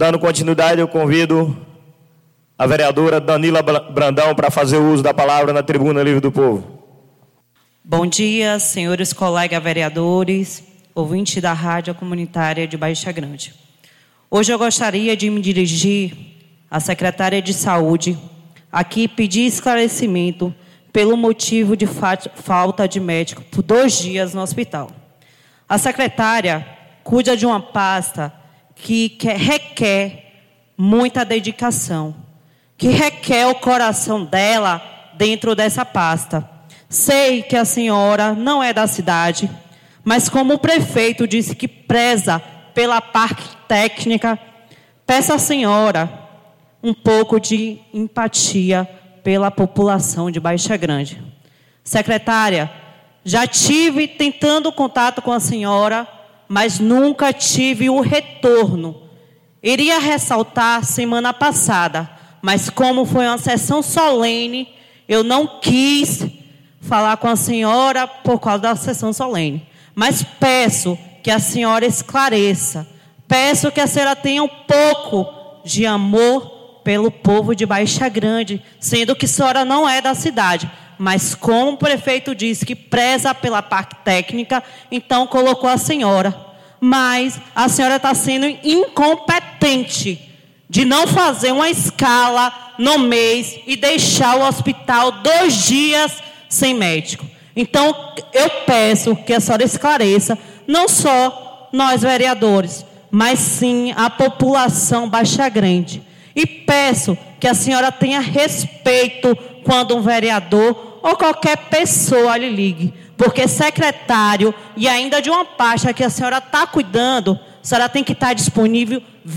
Dando continuidade, eu convido a vereadora Danila Brandão para fazer uso da palavra na Tribuna Livre do Povo. Bom dia, senhores colegas vereadores, ouvintes da Rádio Comunitária de Baixa Grande. Hoje eu gostaria de me dirigir à secretária de Saúde, aqui pedir esclarecimento pelo motivo de falta de médico por 2 dias no hospital. A secretária cuida de uma pasta que requer muita dedicação, que requer o coração dela dentro dessa pasta. Sei que a senhora não é da cidade, mas como o prefeito disse que preza pela parte técnica, peço à senhora um pouco de empatia pela população de Baixa Grande. Secretária, já tive tentando contato com a senhora, mas nunca tive o retorno. Iria ressaltar semana passada, mas como foi uma sessão solene, eu não quis falar com a senhora por causa da sessão solene. Mas peço que a senhora esclareça. Peço que a senhora tenha um pouco de amor pelo povo de Baixa Grande, sendo que a senhora não é da cidade. Mas como o prefeito disse que preza pela parte técnica, então colocou a senhora. Mas a senhora está sendo incompetente de não fazer uma escala no mês e deixar o hospital 2 dias sem médico. Então, eu peço que a senhora esclareça, não só nós vereadores, mas sim a população Baixa Grande. E peço que a senhora tenha respeito quando um vereador ou qualquer pessoa lhe ligue. Porque secretário e ainda de uma pasta que a senhora está cuidando, a senhora tem que estar disponível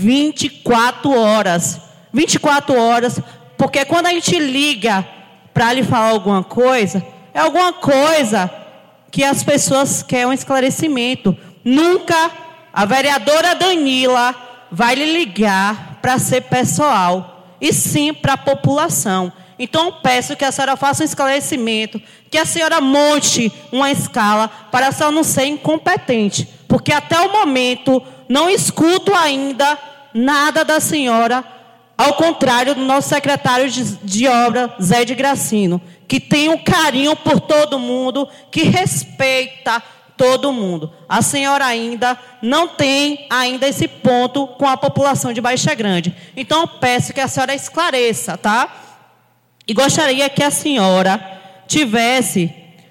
24 horas. 24 horas, porque quando a gente liga para lhe falar alguma coisa, é alguma coisa que as pessoas querem um esclarecimento. Nunca a vereadora Danila vai lhe ligar para ser pessoal, e sim para a população. Então, eu peço que a senhora faça um esclarecimento, que a senhora monte uma escala para a senhora não ser incompetente, porque até o momento não escuto ainda nada da senhora, ao contrário do nosso secretário de obra, Zé de Gracino, que tem um carinho por todo mundo, que respeita todo mundo. A senhora ainda não tem ainda esse ponto com a população de Baixa Grande. Então, eu peço que a senhora esclareça, tá? E gostaria que a senhora tivesse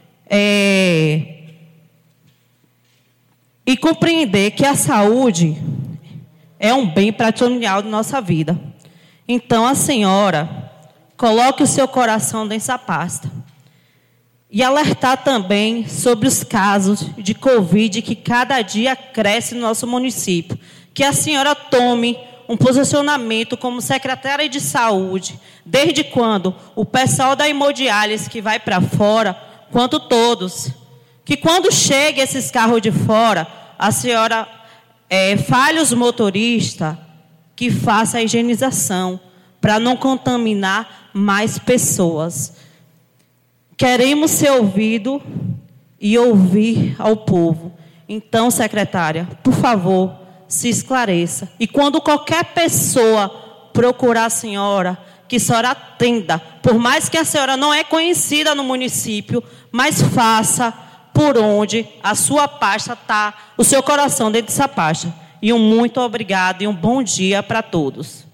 e compreender que a saúde é um bem patrimonial da nossa vida. Então, a senhora coloque o seu coração nessa pasta. E alertar também sobre os casos de Covid que cada dia cresce no nosso município. Que a senhora tome um posicionamento como secretária de saúde, desde quando o pessoal da hemodiálise que vai para fora, quanto todos. Que quando chegue esses carros de fora, a senhora fale os motoristas que faça a higienização, para não contaminar mais pessoas. Queremos ser ouvido e ouvir ao povo. Então, secretária, por favor, se esclareça. E quando qualquer pessoa procurar a senhora, que a senhora atenda, por mais que a senhora não é conhecida no município, mas faça por onde a sua pasta está, o seu coração dentro dessa pasta. E um muito obrigado e um bom dia para todos.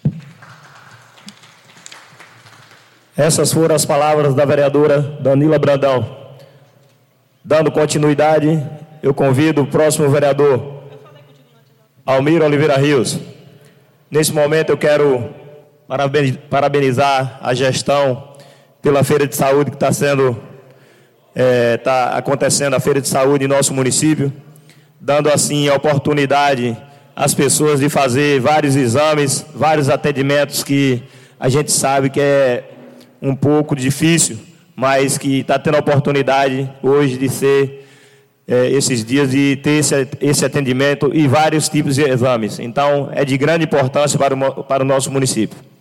Essas foram as palavras da vereadora Danila Brandão. Dando continuidade, eu convido o próximo vereador, Almir Oliveira Rios. Nesse momento eu quero parabenizar a gestão pela Feira de Saúde que está acontecendo, a Feira de Saúde em nosso município, dando assim a oportunidade às pessoas de fazer vários exames, vários atendimentos que a gente sabe que é um pouco difícil, mas que está tendo a oportunidade hoje de ser, esses dias, de ter esse atendimento e vários tipos de exames. Então, é de grande importância para o nosso município.